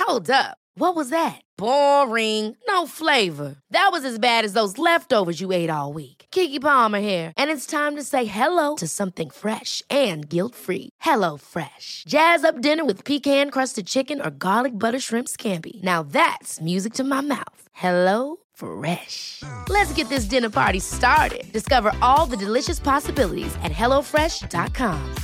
Hold up. What was that? Boring. No flavor. That was as bad as those leftovers you ate all week. Keke Palmer here, and it's time to say hello to something fresh and guilt-free. Hello Fresh. Jazz up dinner with pecan-crusted chicken or garlic butter shrimp scampi. Now that's music to my mouth. Hello Fresh. Let's get this dinner party started. Discover all the delicious possibilities at hellofresh.com.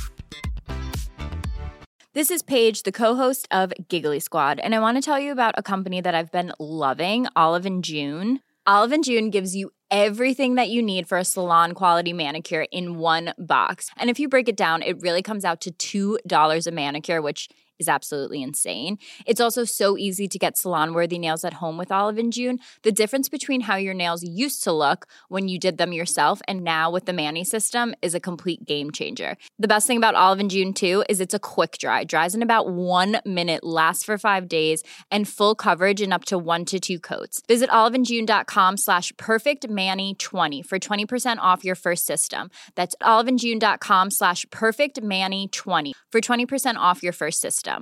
This is Paige, the co-host of Giggly Squad, and I want to tell you about a company that I've been loving, Olive & June. Olive & June gives you everything that you need for a salon-quality manicure in one box. And if you break it down, it really comes out to $2 a manicure, which is absolutely insane. It's also so easy to get salon-worthy nails at home with Olive & June. The difference between how your nails used to look when you did them yourself and now with the Mani system is a complete game changer. The best thing about Olive & June, too, is it's a quick dry. Dries in about 1 minute, lasts for 5 days, and full coverage in up to 1 to 2 coats. Visit oliveandjune.com/perfectmani20 for 20% off your first system. That's oliveandjune.com/perfectmani20 for 20% off your first system.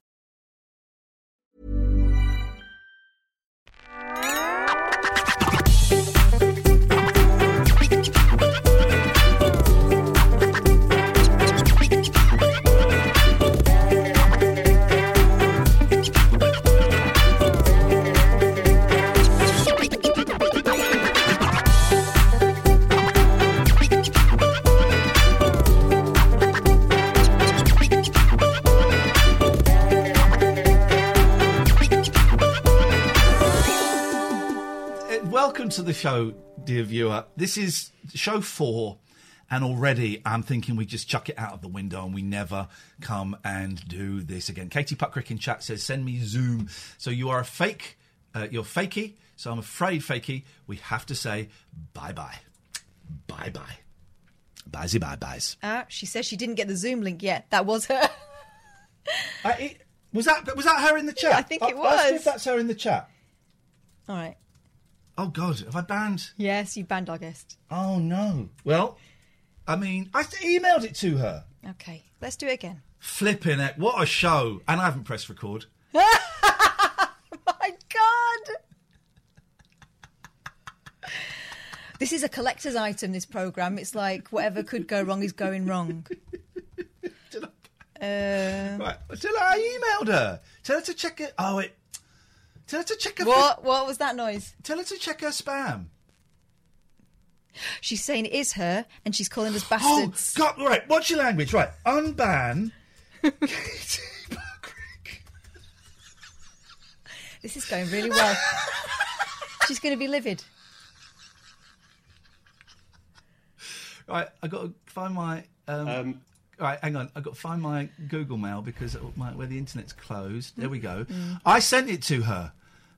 Welcome to the show, dear viewer. This is show 4, and already I'm thinking we just chuck it out of the window and we never come and do this again. Katie Puckrick in chat says, send me Zoom. So you are a fake, you're fakey, so I'm afraid, fakey, we have to say bye-bye. Bye-bye. Bye-zy bye-byes. She says she didn't get the Zoom link yet. That was her. Was that her in the chat? Yeah, I think it was. Ask if that's her in the chat. All right. Oh, God, have I banned? Yes, you banned our guest. Oh, no. Well, I mean, I emailed it to her. Okay, let's do it again. Flipping it. What a show. And I haven't pressed record. My God. This is a collector's item, this programme. It's like whatever could go wrong is going wrong. Right. Tell her I emailed her. Tell her to check it. Oh, wait. Tell her to check her... What was that noise? Tell her to check her spam. She's saying it is her, and she's calling us bastards. Oh, God, right. What's your language? Right. Unban... Katie Puckrick. This is going really well. She's going to be livid. Right, I've got to find my... Right, hang on. I've got to find my Google Mail because where the internet's closed. There we go. I sent it to her.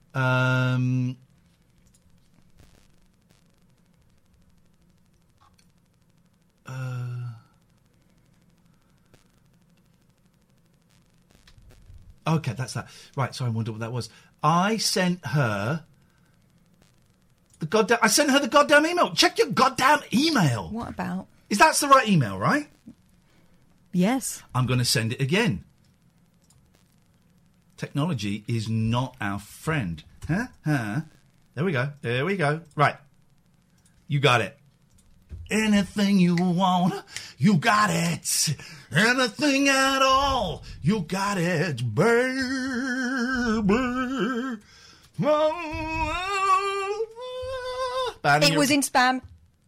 Okay, that's that. Right, so I wonder what that was. I sent her the goddamn email. Check your goddamn email. What about? That's the right email, right? Yes. I'm going to send it again. Technology is not our friend. Huh? There we go. Right. You got it. Anything you want, you got it. Anything at all, you got it, baby. It was in spam.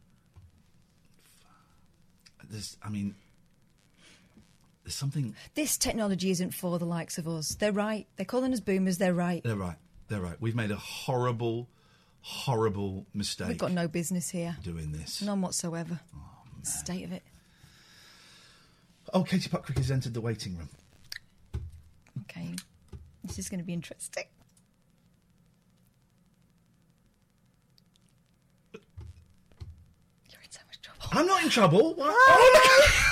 There's something... This technology isn't for the likes of us. They're right. They're calling us boomers. They're right. They're right. We've made a horrible mistake. We've got no business here. Doing this. None whatsoever. Oh, man. State of it. Oh, Katie Puckrick has entered the waiting room. Okay. This is going to be interesting. You're in so much trouble. I'm not in trouble. What? Oh,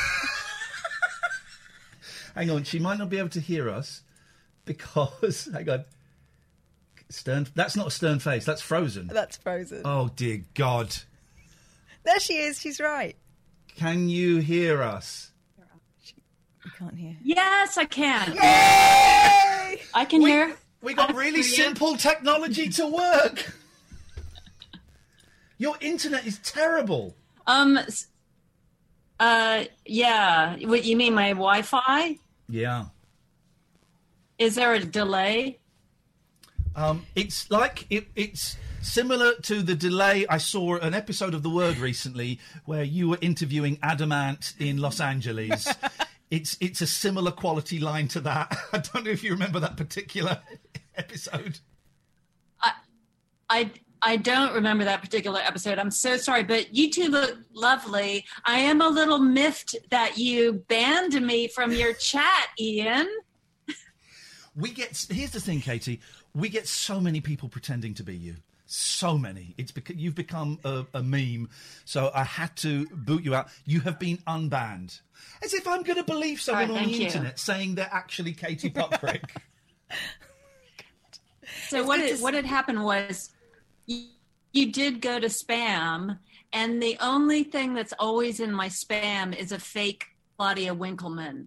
hang on, she might not be able to hear us because... Hang on. That's not a stern face, that's Frozen. That's Frozen. Oh, dear God. There she is, she's right. Can you hear us? You can't hear. Yes, I can. Yay! I can hear. We got really simple technology to work. Your internet is terrible. Yeah. What, you mean my Wi-Fi? Yeah. Is there a delay? It's like it's similar to the delay. I saw an episode of The Word recently where you were interviewing Adamant in Los Angeles. It's a similar quality line to that. I don't know if you remember that particular episode. I don't remember that particular episode. I'm so sorry, but you two look lovely. I am a little miffed that you banned me from your chat, Ian. Here's the thing, Katie. We get so many people pretending to be you. So many. It's because you've become a meme. So I had to boot you out. You have been unbanned. As if I'm going to believe someone on the internet saying they're actually Katie Puckrick. So what had happened was you did go to spam, and the only thing that's always in my spam is a fake Claudia Winkleman.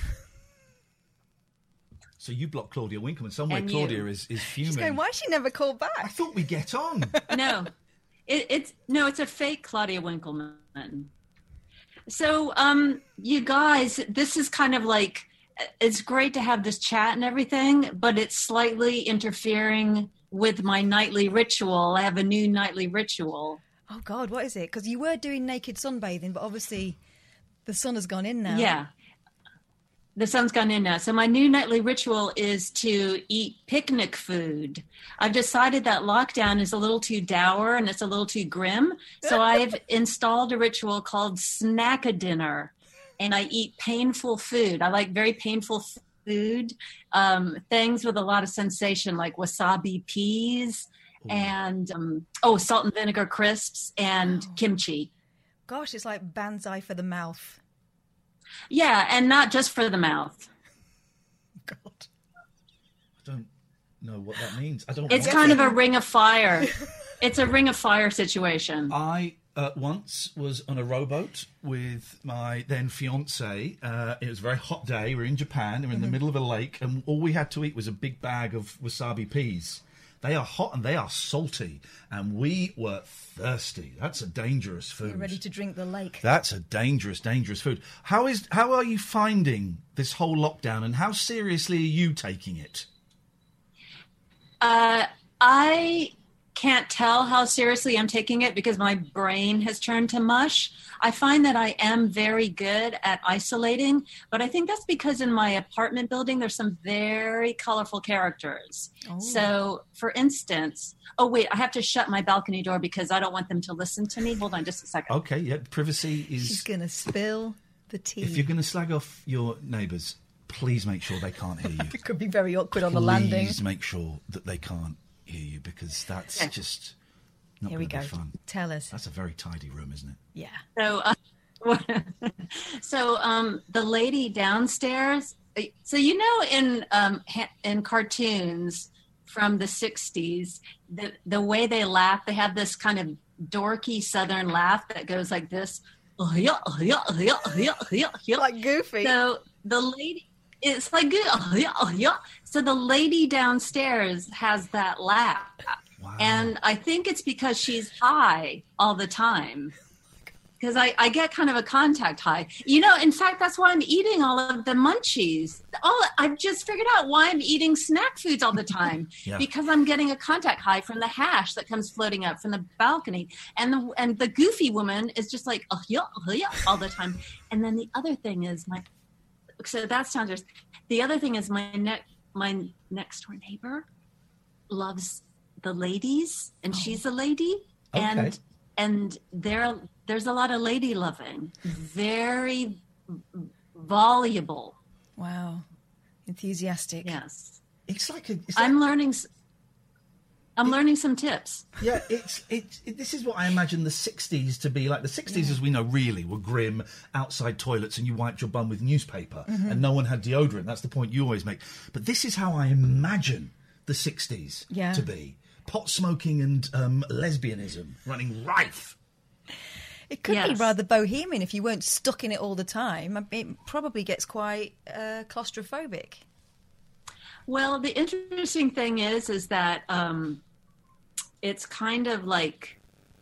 So you blocked Claudia Winkleman. Somewhere Claudia is fuming. She's going, why she never called back? I thought we get on. No, it's a fake Claudia Winkleman. So, you guys, this is kind of like, it's great to have this chat and everything, but it's slightly interfering with my nightly ritual. I have a new nightly ritual. Oh, God, what is it? Because you were doing naked sunbathing, but obviously the sun has gone in now. Yeah. The sun's gone in now. So my new nightly ritual is to eat picnic food. I've decided that lockdown is a little too dour and it's a little too grim. So I've installed a ritual called Snack-a-Dinner. And I eat painful food. I like very painful food, things with a lot of sensation, like wasabi peas and, salt and vinegar crisps and kimchi. Gosh, it's like Banzai for the mouth. Yeah, and not just for the mouth. God. I don't know what that means. It's kind of a ring of fire. It's a ring of fire situation. I once was on a rowboat with my then fiance. It was a very hot day. We're in Japan. We're in the middle of a lake, and all we had to eat was a big bag of wasabi peas. They are hot and they are salty, and we were thirsty. That's a dangerous food. You're ready to drink the lake. That's a dangerous food. How are you finding this whole lockdown, and how seriously are you taking it? I can't tell how seriously I'm taking it because my brain has turned to mush. I find that I am very good at isolating, but I think that's because in my apartment building, there's some very colorful characters. Oh. So, for instance, I have to shut my balcony door because I don't want them to listen to me. Hold on just a second. Okay, yeah, privacy is... She's going to spill the tea. If you're going to slag off your neighbours, please make sure they can't hear you. It could be very awkward on the landing. Please make sure that they can't hear you, because that's just not going to be fun. Tell us. That's a very tidy room, isn't it? Yeah. So, the lady downstairs. So in cartoons from the 60s, the way they laugh, they have this kind of dorky Southern laugh that goes like this, like Goofy. So the lady. It's like, so the lady downstairs has that laugh. Wow. And I think it's because she's high all the time. Because I get kind of a contact high. In fact, that's why I'm eating all of the munchies. I've just figured out why I'm eating snack foods all the time. Yeah. Because I'm getting a contact high from the hash that comes floating up from the balcony. And the goofy woman is just like, all the time. And then the other thing is so that's dangerous. The other thing is my next door neighbor loves the ladies, and she's a lady, okay. and there's a lot of lady loving, very voluble. Wow, enthusiastic. Yes, I'm learning some tips. Yeah, this is what I imagine the 60s to be like. The 60s, as we know, really were grim, outside toilets, and you wiped your bum with newspaper, and no one had deodorant. That's the point you always make. But this is how I imagine the 60s to be. Pot smoking and lesbianism running rife. It could be rather bohemian if you weren't stuck in it all the time. It probably gets quite claustrophobic. Well, the interesting thing is that it's kind of like,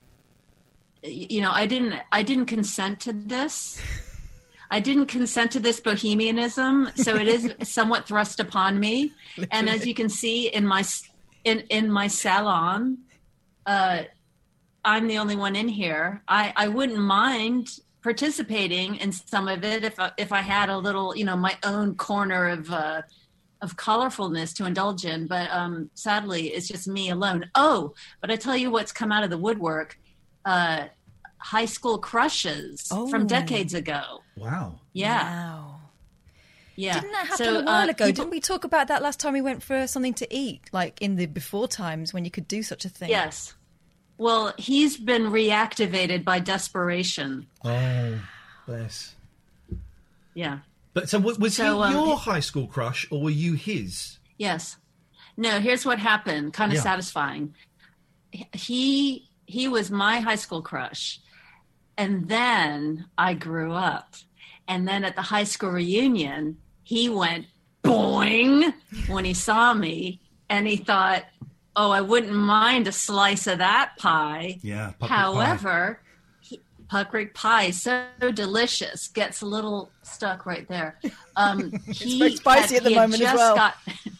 I didn't consent to this. I didn't consent to this bohemianism, so it is somewhat thrust upon me. And as you can see in my salon, I'm the only one in here. I wouldn't mind participating in some of it if I had a little, my own corner of colorfulness to indulge in. But sadly, it's just me alone. Oh, but I tell you what's come out of the woodwork. High school crushes from decades ago. Wow. Yeah. Wow. Yeah. Didn't that happen a while ago? Didn't we talk about that last time we went for something to eat, like in the before times when you could do such a thing? Yes. Well, he's been reactivated by desperation. Oh, bless. Yeah. But so was he your high school crush, or were you his? Yes. No, here's what happened. Kind of satisfying. He was my high school crush. And then I grew up. And then at the high school reunion, he went boing when he saw me. And he thought, oh, I wouldn't mind a slice of that pie. Yeah. However, Puckrick pie, so delicious, gets a little stuck right there. It's very spicy at the moment as well.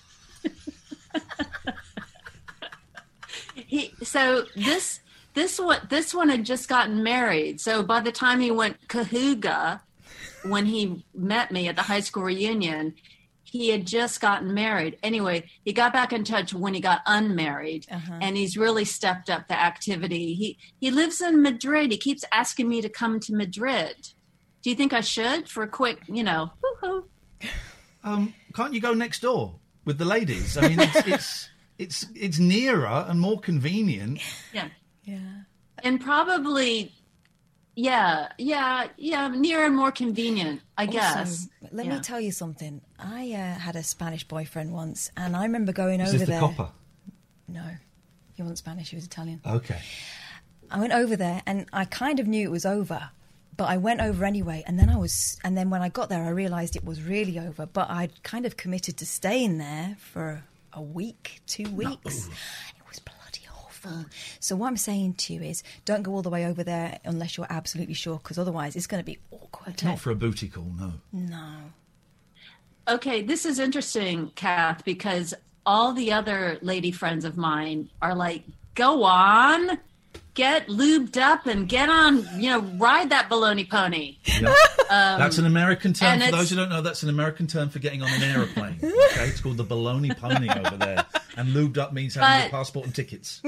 This one had just gotten married. So by the time he went Cahuga, when he met me at the high school reunion, he had just gotten married. Anyway, he got back in touch when he got unmarried, and he's really stepped up the activity. He lives in Madrid. He keeps asking me to come to Madrid. Do you think I should for a quick, woo-hoo? Can't you go next door with the ladies? I mean, it's nearer and more convenient. Yeah. Yeah. And probably, nearer and more convenient, I guess. Let me tell you something. I had a Spanish boyfriend once, and I remember going over there. Is this there. the copper? No, he wasn't Spanish. He was Italian. Okay. I went over there, and I kind of knew it was over, but I went over anyway. And then when I got there, I realised it was really over. But I'd kind of committed to staying there for a week, 2 weeks. No. It was bloody awful. So what I'm saying to you is, don't go all the way over there unless you're absolutely sure, because otherwise it's going to be awkward. Not for a booty call, no. No. Okay, this is interesting, Kath, because all the other lady friends of mine are like, go on, get lubed up and get on, ride that baloney pony. Yeah. That's an American term. For those who don't know, that's an American term for getting on an aeroplane. Okay, it's called the baloney pony over there. And lubed up means having your passport and tickets.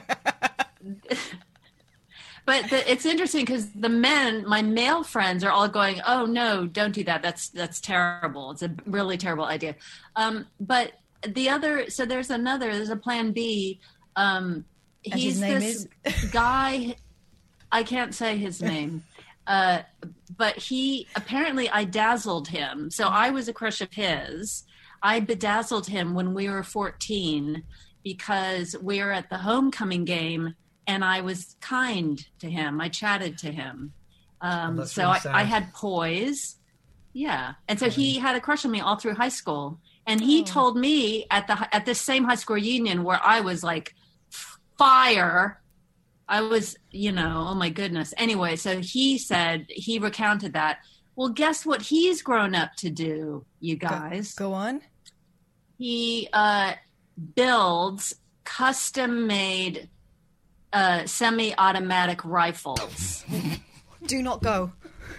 But it's interesting because my male friends are all going, oh, no, don't do that. That's terrible. It's a really terrible idea. But there's a plan B. He's this guy, I can't say his name, but I dazzled him. So I was a crush of his. I bedazzled him when we were 14 because we were at the homecoming game. And I was kind to him. I chatted to him. So really I had poise. Yeah. And so he had a crush on me all through high school. And he told me at this same high school reunion where I was like fire. I was, oh my goodness. Anyway, so he recounted that. Well, guess what he's grown up to do, you guys? Go on. He builds custom-made semi-automatic rifles. Do not go.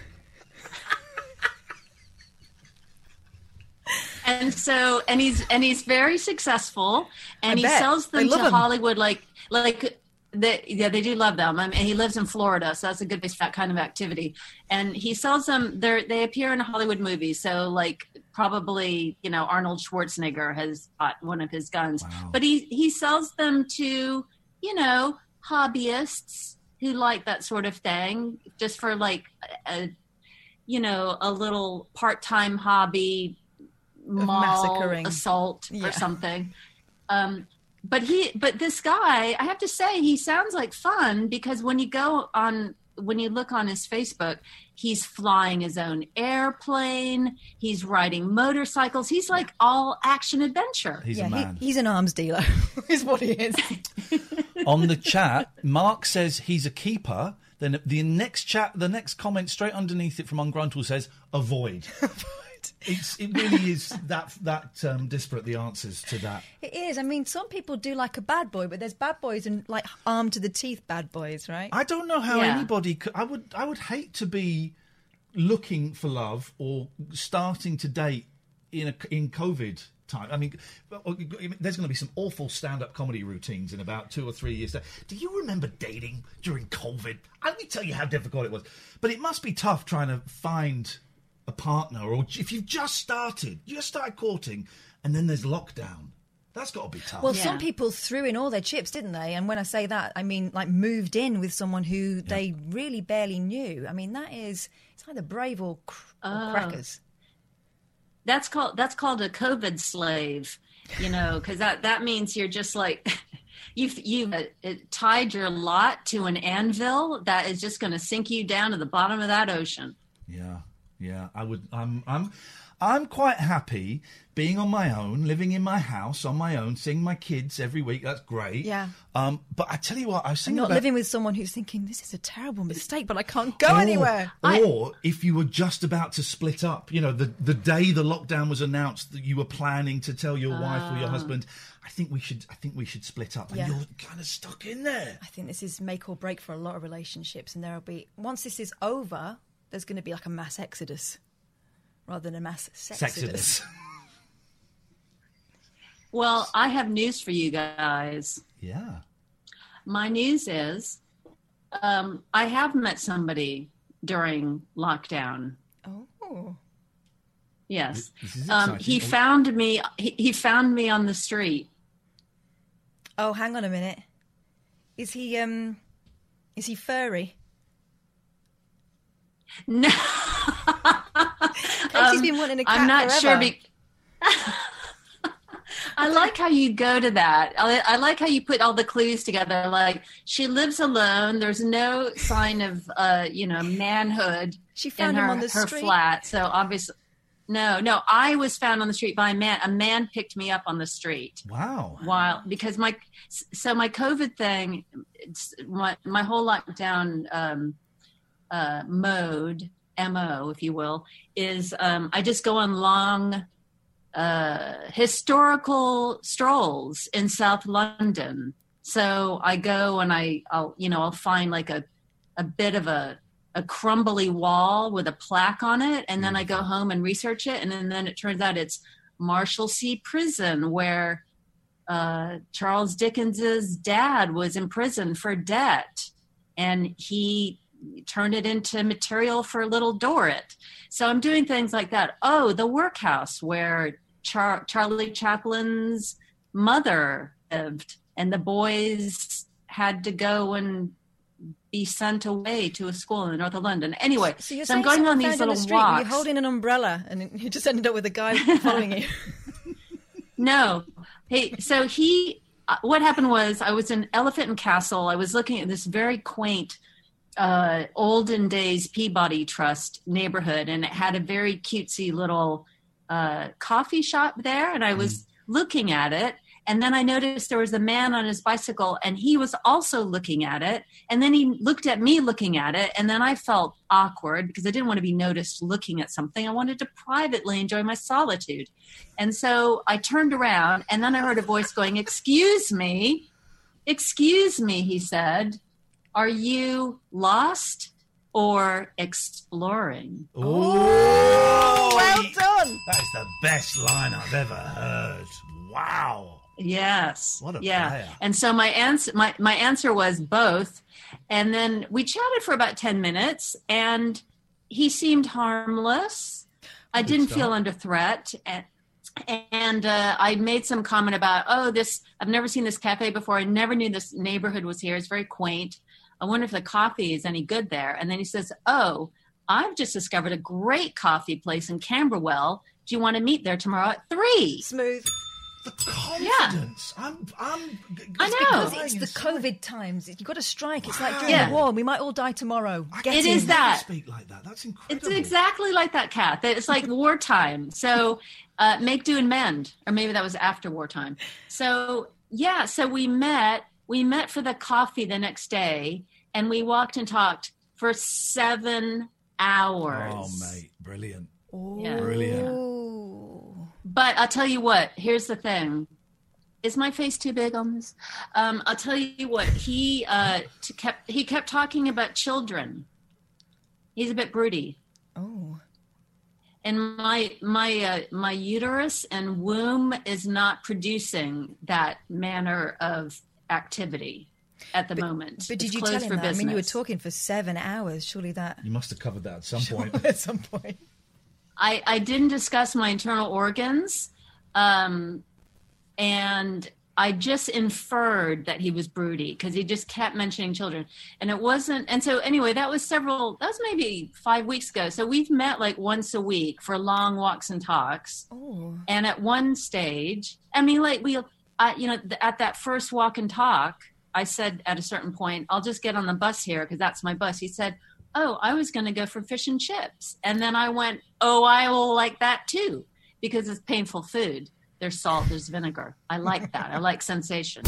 And he's very successful, and he sells them to Hollywood they do love them. I mean, he lives in Florida, so that's a good kind of activity. And he sells them. They appear in Hollywood movies, so probably Arnold Schwarzenegger has bought one of his guns. Wow. But he sells them to hobbyists who like that sort of thing, just for a little part-time hobby, mall assault or something. But this guy, I have to say, he sounds like fun because when you go on when you look on his Facebook, he's flying his own airplane. He's riding motorcycles. He's like all action adventure. He's a man. He's an arms dealer, is what he is. On the chat, Mark says he's a keeper. Then the next comment straight underneath it from Ungruntle says, avoid. It really is that disparate, the answers to that. It is. I mean, some people do like a bad boy, but there's bad boys and like armed to the teeth bad boys, right? I don't know how anybody could. I would hate to be looking for love or starting to date in COVID time. I mean, there's going to be some awful stand-up comedy routines in about 2 or 3 years. Do you remember dating during COVID? Let me tell you how difficult it was. But it must be tough trying to find a partner, or if you've just started courting, and then there's lockdown. That's got to be tough. Well, some people threw in all their chips, didn't they? And when I say that, I mean like moved in with someone who they really barely knew. I mean, it's either brave or crackers. That's called a COVID slave, because that means you're just like you've tied your lot to an anvil that is just going to sink you down to the bottom of that ocean. Yeah, I would. I'm quite happy being on my own, living in my house on my own, seeing my kids every week. That's great. Yeah. But I tell you what, I was thinking not living with someone who's thinking this is a terrible mistake, but I can't go anywhere. Or if you were just about to split up, the day the lockdown was announced that you were planning to tell your wife or your husband, I think we should split up, and you're kind of stuck in there. I think this is make or break for a lot of relationships, and there'll be once this is over, there's going to be like a mass exodus rather than a mass sexodus. Well, I have news for you guys. Yeah. My news is I have met somebody during lockdown. Oh. Yes. He found me. He found me on the street. Oh, hang on a minute. Is he furry? No. Katie's been wanting a cat I'm not forever. sure. I like how you go to that. I like how you put all the clues together. Like, she lives alone. There's no sign of, manhood. She found him on the street. Her flat. So obviously, no. I was found on the street by a man. A man picked me up on the street. Wow. Because my COVID thing, my whole lockdown mode, MO, if you will, is I just go on long historical strolls in South London. So I go and I'll find like a bit of a crumbly wall with a plaque on it, and then I go home and research it, and then it turns out it's Marshalsea Prison, where Charles Dickens's dad was imprisoned for debt, and he turned it into material for Little Dorrit. So I'm doing things like that. Oh, the workhouse where Charlie Chaplin's mother lived, and the boys had to go and be sent away to a school in the north of London. Anyway, so I'm going on these little walks. You're holding an umbrella, and you just ended up with a guy following you. No. Hey, so what happened was I was in Elephant and Castle. I was looking at this very quaint olden days Peabody Trust neighborhood, and it had a very cutesy little coffee shop there, and I was looking at it, and then I noticed there was a man on his bicycle, and he was also looking at it, and then he looked at me looking at it, and then I felt awkward because I didn't want to be noticed looking at something. I wanted to privately enjoy my solitude, and so I turned around, and then I heard a voice going, excuse me, he said, are you lost or exploring? Oh, well done. That is the best line I've ever heard. Wow. Yes. What a player. And so my answer was both. And then we chatted for about 10 minutes, and he seemed harmless. I didn't feel under threat. And I made some comment about, I've never seen this cafe before. I never knew this neighborhood was here. It's very quaint. I wonder if the coffee is any good there. And then he says, I've just discovered a great coffee place in Camberwell. Do you want to meet there tomorrow at 3? Smooth. The confidence. I Because it's the COVID times. You've got to strike. It's like during the war. We might all die tomorrow. It is that. Speak like that. That's incredible. It's exactly like that, Kath. It's like wartime. So make do and mend, or maybe that was after wartime. So yeah. So we met for the coffee the next day, and we walked and talked for 7 hours. Oh, mate, brilliant. Yeah. Brilliant. But I'll tell you what, here's the thing. Is my face too big on this? I'll tell you what, he kept talking about children. He's a bit broody. Oh. And my uterus and womb is not producing that manner of activity at the moment. But did you tell him that? I mean, you were talking for 7 hours. Surely that... You must have covered that at some point. At some point. I didn't discuss my internal organs, and I just inferred that he was broody because he just kept mentioning children, and it wasn't. And so anyway, that was maybe 5 weeks ago. So we've met like once a week for long walks and talks. Oh. And at one stage, I mean, like at that first walk and talk, I said at a certain point, I'll just get on the bus here because that's my bus. He said, oh, I was going to go for fish and chips. And then I went, oh, I will like that too, because it's painful food. There's salt, there's vinegar. I like that. I like sensation.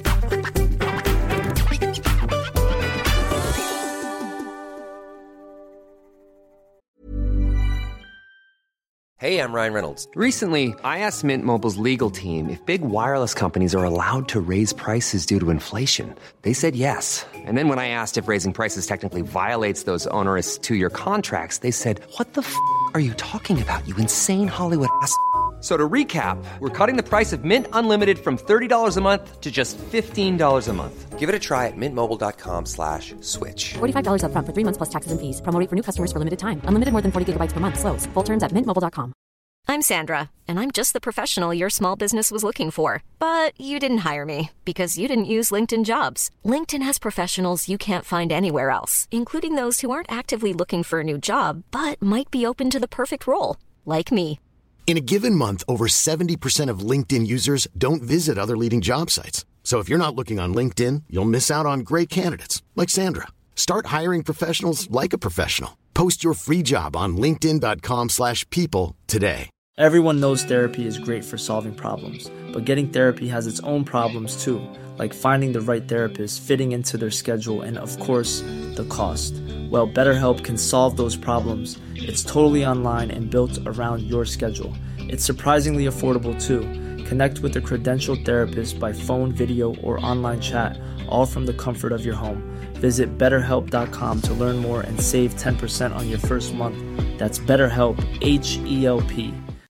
Hey, I'm Ryan Reynolds. Recently, I asked Mint Mobile's legal team if big wireless companies are allowed to raise prices due to inflation. They said yes. And then when I asked if raising prices technically violates those onerous 2-year contracts, they said, what the f*** are you talking about, you insane Hollywood ass f- So to recap, we're cutting the price of Mint Unlimited from $30 a month to just $15 a month. Give it a try at mintmobile.com/switch. $45 up front for 3 months plus taxes and fees. Promo rate for new customers for limited time. Unlimited more than 40 gigabytes per month. Slows full terms at mintmobile.com. I'm Sandra, and I'm just the professional your small business was looking for. But you didn't hire me because you didn't use LinkedIn Jobs. LinkedIn has professionals you can't find anywhere else, including those who aren't actively looking for a new job, but might be open to the perfect role, like me. In a given month, over 70% of LinkedIn users don't visit other leading job sites. So if you're not looking on LinkedIn, you'll miss out on great candidates like Sandra. Start hiring professionals like a professional. Post your free job on linkedin.com/people today. Everyone knows therapy is great for solving problems, but getting therapy has its own problems too, like finding the right therapist, fitting into their schedule, and of course, the cost. Well, BetterHelp can solve those problems. It's totally online and built around your schedule. It's surprisingly affordable too. Connect with a credentialed therapist by phone, video, or online chat, all from the comfort of your home. Visit BetterHelp.com to learn more and save 10% on your first month. That's BetterHelp, H-E-L-P.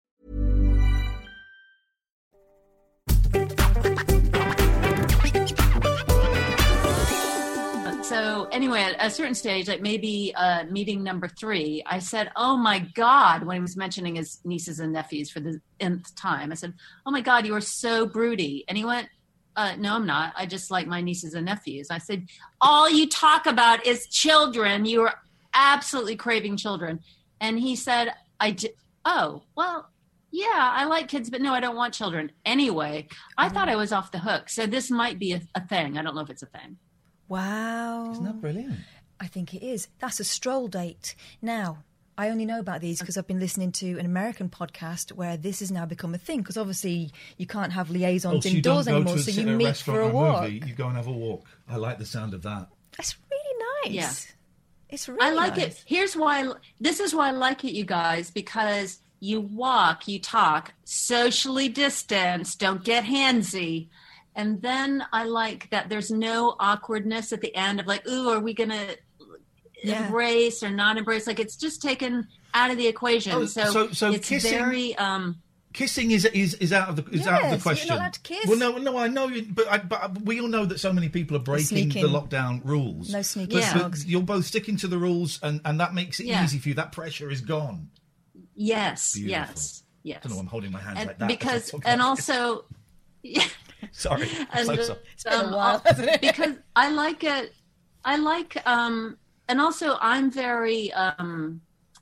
So anyway, at a certain stage, like maybe meeting number 3, I said, oh my God, when he was mentioning his nieces and nephews for the nth time, I said, oh my God, you are so broody. And he went, no, I'm not. I just like my nieces and nephews. I said, all you talk about is children. You are absolutely craving children. And he said, oh, well, yeah, I like kids, but no, I don't want children. Anyway, I thought I was off the hook. So this might be a thing. I don't know if it's a thing. Wow. Isn't that brilliant? I think it is. That's a stroll date. Now, I only know about these because I've been listening to an American podcast where this has now become a thing, because obviously you can't have liaisons indoors anymore, so you meet for a walk. Movie, you go and have a walk. I like the sound of that. That's really nice. Yeah. It's really I like nice. it. This is why I like it, you guys, because you walk, you talk, socially distanced, don't get handsy. And then I like that there's no awkwardness at the end of like, ooh, are we going to embrace or not embrace? Like, it's just taken out of the equation. Oh, so it's kissing, very... kissing is out of the question. You're not allowed to kiss. Well, no, I know, but we all know that so many people are breaking the lockdown rules. No sneaking dogs. You're both sticking to the rules, and that makes it easy for you. That pressure is gone. Yes, Beautiful. yes. I don't know why I'm holding my hands like that. Because, and also... Sorry, and, so sorry. It's been a while, hasn't it? Because I like, and also I'm very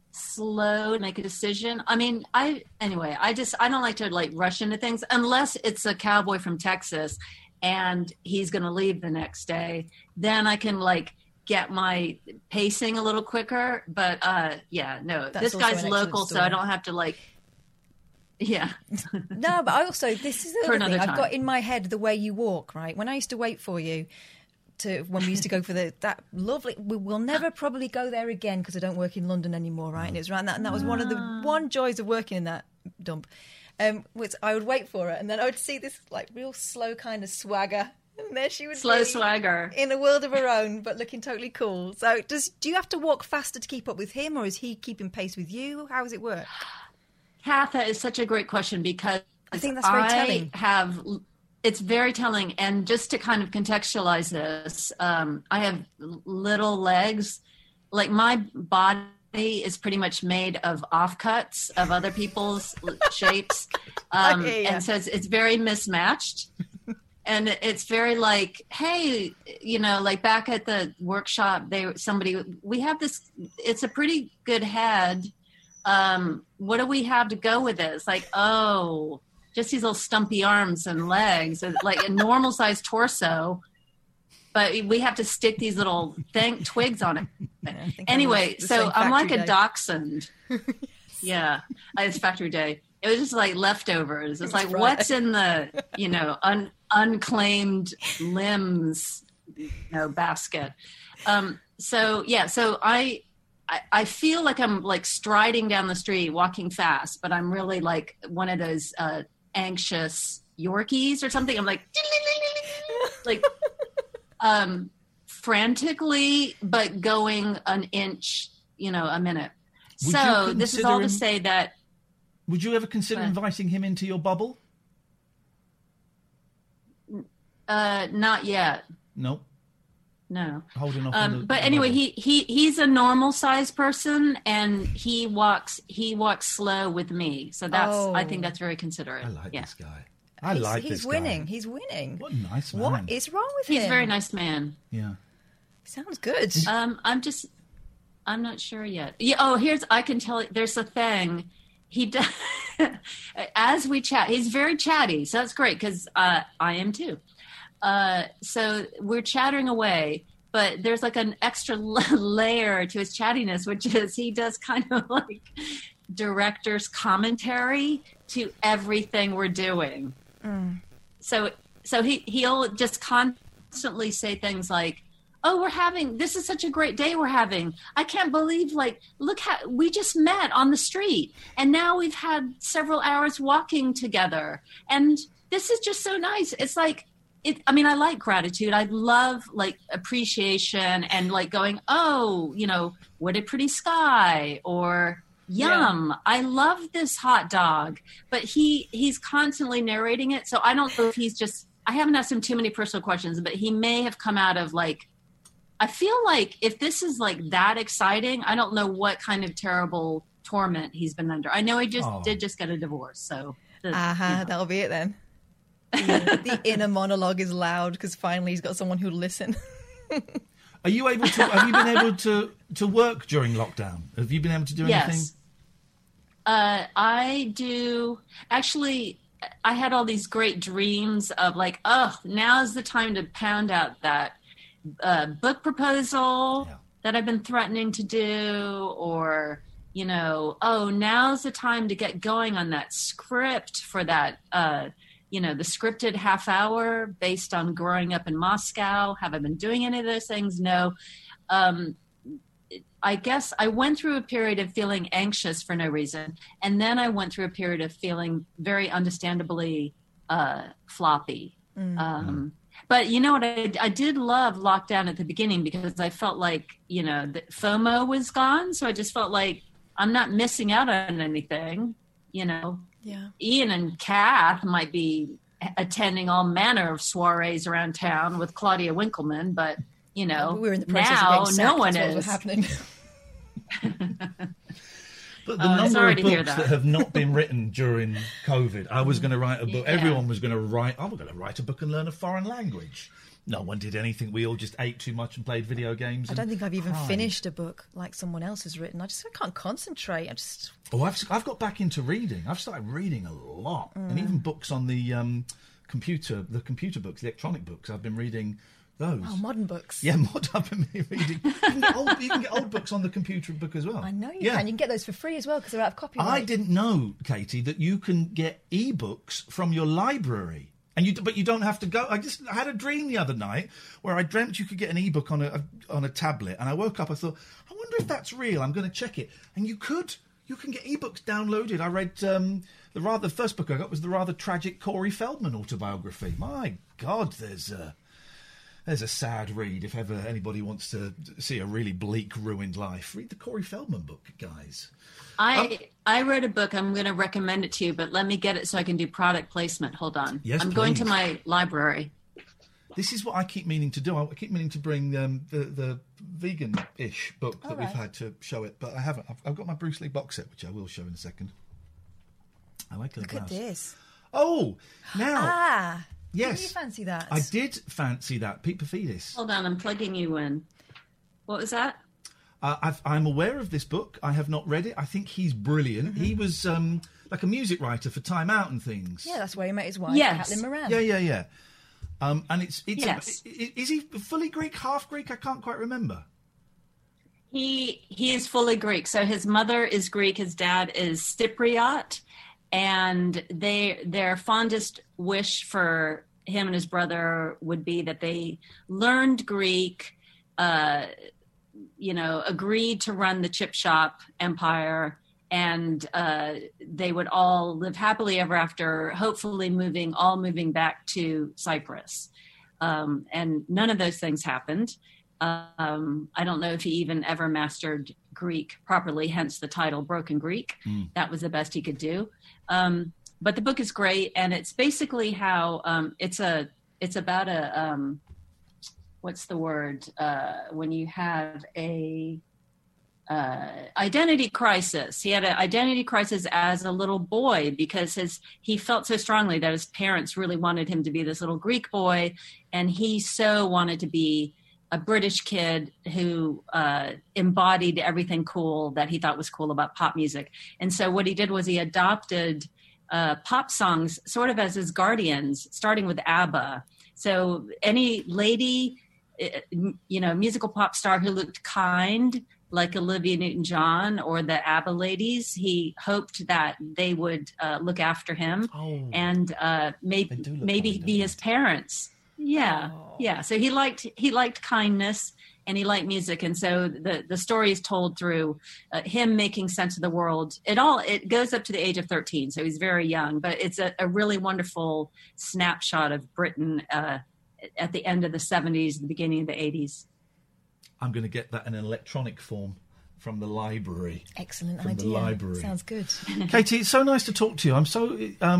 slow to make a decision. I mean, I don't like to like rush into things unless it's a cowboy from Texas and he's going to leave the next day. Then I can like get my pacing a little quicker. But this guy's local, so I don't have to like. Yeah. No, but I also, this is the other thing. I've got in my head the way you walk, right? When I used to wait for you when we used to go for that lovely, we'll never probably go there again because I don't work in London anymore, right? And it's around that, and that was one of the joys of working in that dump. Which I would wait for it, and then I would see this like real slow kind of swagger. And there she would slow swagger in a world of her own, but looking totally cool. So do you have to walk faster to keep up with him, or is he keeping pace with you? How does it work? Kath, that is such a great question because I think that's very telling. It's very telling. And just to kind of contextualize this, I have little legs. Like my body is pretty much made of offcuts of other people's shapes. And so it's very mismatched. And it's very like, hey, like back at the workshop, we have this, it's a pretty good head. What do we have to go with this? Like, oh, just these little stumpy arms and legs, like a normal sized torso, but we have to stick these little twigs on it. Yeah, anyway, so I'm like a dachshund. Yeah, it's factory day. It was just like leftovers. It's like, what's in the, unclaimed limbs, basket. So I feel like I'm like striding down the street, walking fast, but I'm really like one of those anxious Yorkies or something. I'm like, frantically, but going an inch, a minute. So this is all to say that. Would you ever consider inviting him into your bubble? Not yet. Nope. No. Holding off. But anyway, he's a normal sized person, and he walks slow with me. So I think that's very considerate. I like this guy. I like this guy. He's winning. What a nice man. What is wrong with him? He's a very nice man. Yeah. Sounds good. I'm not sure yet. Yeah. I can tell you, there's a thing he does as we chat. He's very chatty. So that's great because I am too. So we're chattering away, but there's like an extra layer to his chattiness, which is he does kind of like director's commentary to everything we're doing. So he'll just constantly say things like, oh, this is such a great day we're having. I can't believe, look how we just met on the street and now we've had several hours walking together. And this is just so nice. It's like, I like gratitude. I love appreciation and going, oh, what a pretty sky, or yum. Yeah. I love this hot dog, but he's constantly narrating it. So I don't know if I haven't asked him too many personal questions, but he may have come out of I feel like if this is that exciting, I don't know what kind of terrible torment he's been under. I know he did just get a divorce. So that'll be it then. The inner monologue is loud because finally he's got someone who'll listen. Have you been able to work during lockdown? Have you been able to do anything? Yes. I do. Actually, I had all these great dreams of now's the time to pound out that book proposal that I've been threatening to do, or, now's the time to get going on that script for that, the scripted half hour based on growing up in Moscow. Have I been doing any of those things? No. I guess I went through a period of feeling anxious for no reason. And then I went through a period of feeling very understandably floppy. But you know what? I did love lockdown at the beginning because I felt like, the FOMO was gone. So I just felt like I'm not missing out on anything, Yeah. Ian and Kath might be attending all manner of soirees around town with Claudia Winkleman, but we're in the process now, of getting sacked. No one That's is happening. The number of books that have not been written during COVID. I was going to write a book. Yeah. Everyone was going to write. Oh, we're going to write a book and learn a foreign language. No one did anything. We all just ate too much and played video games. I don't think I've even finished a book like someone else has written. I can't concentrate. I've got back into reading. I've started reading a lot, and even books on the computer books, the electronic books. I've been reading those. Oh, modern books. Yeah, I've been reading. You can get old books on the computer book as well. I know you can. You can get those for free as well because they're out of copyright. I didn't know, Katie, that you can get e-books from your library. But you don't have to go. I had a dream the other night where I dreamt you could get an ebook on a tablet, and I woke up. I thought, I wonder if that's real. I'm going to check it, and you could. You can get ebooks downloaded. I read the first book I got was the rather tragic Corey Feldman autobiography. My God, there's a sad read if ever anybody wants to see a really bleak, ruined life. Read the Corey Feldman book, guys. I read a book. I'm going to recommend it to you, but let me get it so I can do product placement. Hold on. Yes, I'm going to my library. This is what I keep meaning to do. I keep meaning to bring the vegan-ish book that we've had to show it, but I haven't. I've got my Bruce Lee box set, which I will show in a second. I like her Look glass. at this. Oh, now. Yes. Didn't you fancy that? I did fancy that. Pete Perfidis. Hold on, I'm plugging you in. What was that? I'm aware of this book. I have not read it. I think he's brilliant. Mm-hmm. He was like a music writer for Time Out and things. Yeah, that's where he met his wife, Caitlin Moran. Yeah. And it's yes. Is he fully Greek, half Greek? I can't quite remember. He is fully Greek. So his mother is Greek. His dad is Cypriot. And their fondest wish for him and his brother would be that they learned Greek, agreed to run the chip shop empire, and they would all live happily ever after, hopefully moving back to Cyprus. And none of those things happened. I don't know if he even ever mastered Greek properly, hence the title Broken Greek. That was the best he could do. But the book is great, and it's basically how it's about a what's the word when you have a identity crisis. He had an identity crisis as a little boy because he felt so strongly that his parents really wanted him to be this little Greek boy, and he so wanted to be a British kid who embodied everything cool that he thought was cool about pop music. And so what he did was he adopted pop songs sort of as his guardians, starting with ABBA. So any lady, musical pop star who looked kind, like Olivia Newton-John or the ABBA ladies, he hoped that they would look after him and maybe be his parents. Yeah. So he liked kindness, and he liked music, and so the story is told through him making sense of the world. It goes up to the age of 13, so he's very young, but it's a really wonderful snapshot of Britain at the end of the 70s, the beginning of the 80s. I'm going to get that in an electronic form from the library. Excellent idea. The library. Sounds good. Katie, it's so nice to talk to you. I'm so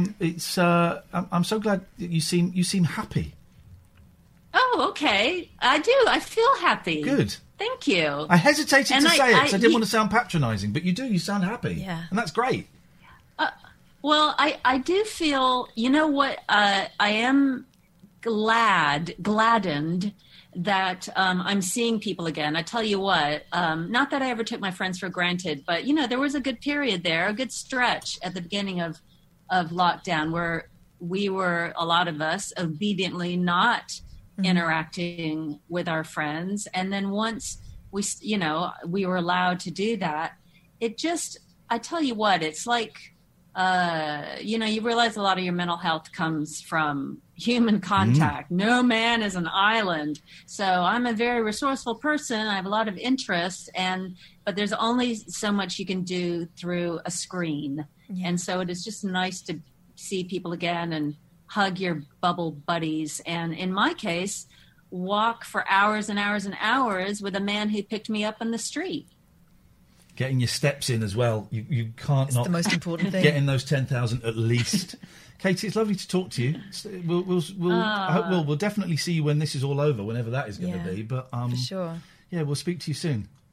glad that you seem happy. Oh, okay. I do. I feel happy. Good. Thank you. I hesitated to say it because I didn't want to sound patronising, but you do. You sound happy. Yeah. And that's great. Well, I do feel, you know what, I am gladdened that I'm seeing people again. I tell you what, not that I ever took my friends for granted, but, there was a good period there, a good stretch at the beginning of lockdown where we were, a lot of us, obediently not interacting with our friends. And then once we were allowed to do that, I tell you what, it's like, you realize a lot of your mental health comes from human contact. No man is an island. So I'm a very resourceful person. I have a lot of interests, but there's only so much you can do through a screen. Yeah. And so it is just nice to see people again and hug your bubble buddies. And in my case, walk for hours and hours and hours with a man who picked me up on the street. Getting your steps in as well. You can't not. The most important thing. Getting those 10,000 at least. Katie, it's lovely to talk to you. I hope we'll definitely see you when this is all over, whenever that is going to be. But for sure. Yeah, we'll speak to you soon.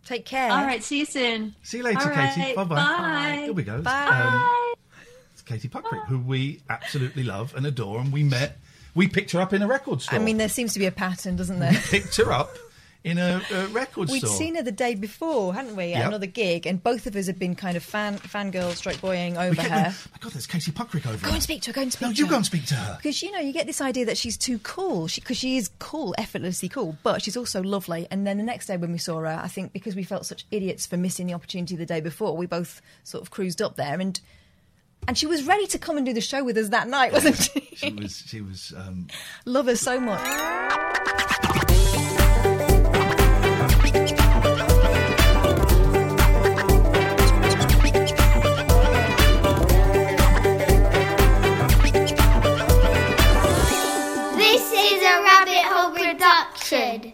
Take care. All right, see you soon. See you later, All Katie. right, Bye-bye. bye. Here we go. Bye. It's Katie Puckrick, who we absolutely love and adore, and we picked her up in a record store. I mean, there seems to be a pattern, doesn't there? We picked her up in a record We'd store. seen her the day before, hadn't we, at another gig, and both of us had been kind of fangirl, stroke boying over her. Oh my God, there's Katie Puckrick over Go and speak to her, No, you go and speak to her. Because, you get this idea that she's too cool, because she is cool, effortlessly cool, but she's also lovely. And then the next day when we saw her, I think because we felt such idiots for missing the opportunity the day before, we both sort of cruised up there, and she was ready to come and do the show with us that night, wasn't she? She was. Love her so much. This is a Rabbit Hole production.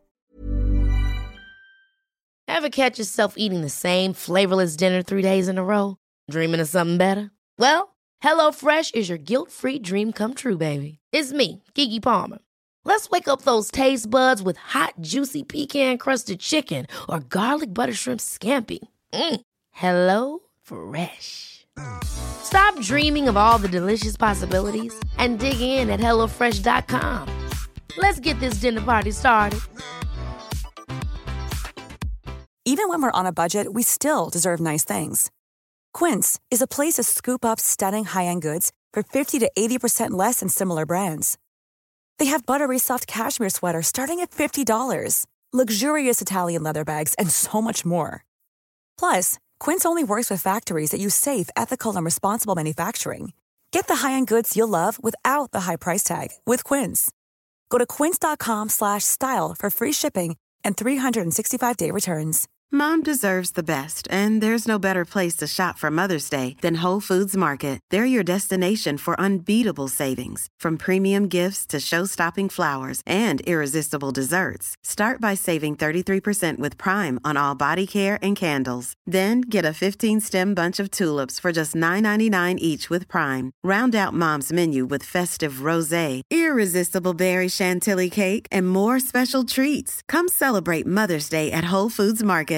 Ever catch yourself eating the same flavorless dinner 3 days in a row? Dreaming of something better? Well, HelloFresh is your guilt-free dream come true, baby. It's me, Keke Palmer. Let's wake up those taste buds with hot, juicy pecan-crusted chicken or garlic butter shrimp scampi. Hello Fresh. Stop dreaming of all the delicious possibilities and dig in at HelloFresh.com. Let's get this dinner party started. Even when we're on a budget, we still deserve nice things. Quince is a place to scoop up stunning high-end goods for 50 to 80% less than similar brands. They have buttery soft cashmere sweaters starting at $50, luxurious Italian leather bags, and so much more. Plus, Quince only works with factories that use safe, ethical, and responsible manufacturing. Get the high-end goods you'll love without the high price tag with Quince. Go to quince.com/style for free shipping and 365-day returns. Mom deserves the best, and there's no better place to shop for Mother's Day than Whole Foods Market. They're your destination for unbeatable savings, from premium gifts to show-stopping flowers and irresistible desserts. Start by saving 33% with Prime on all body care and candles. Then get a 15-stem bunch of tulips for just $9.99 each with Prime. Round out Mom's menu with festive rosé, irresistible berry chantilly cake, and more special treats. Come celebrate Mother's Day at Whole Foods Market.